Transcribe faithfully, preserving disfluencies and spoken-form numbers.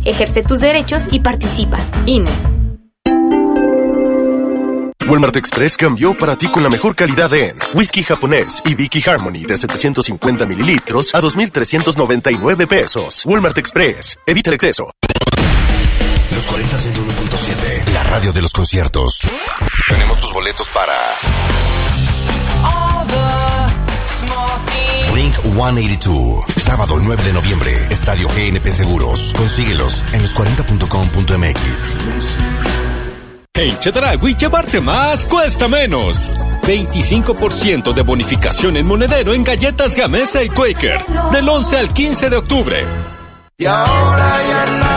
Ejerce tus derechos y participa. I N E. Walmart Express cambió para ti con la mejor calidad en whisky japonés y Vicky Harmony de setecientos cincuenta mililitros a dos mil trescientos noventa y nueve pesos. Walmart Express. Evita el exceso. Los cuarenta ciento uno punto siete, la radio de los conciertos. Tenemos tus boletos para Blink ciento ochenta y dos, sábado nueve de noviembre, Estadio G N P Seguros. Consíguelos en los cuarenta punto com punto m x. En Chedraui, llevarte más cuesta menos. veinticinco por ciento de bonificación en monedero en galletas Gamesa y Quaker. Del once al quince de octubre. Y ahora ya no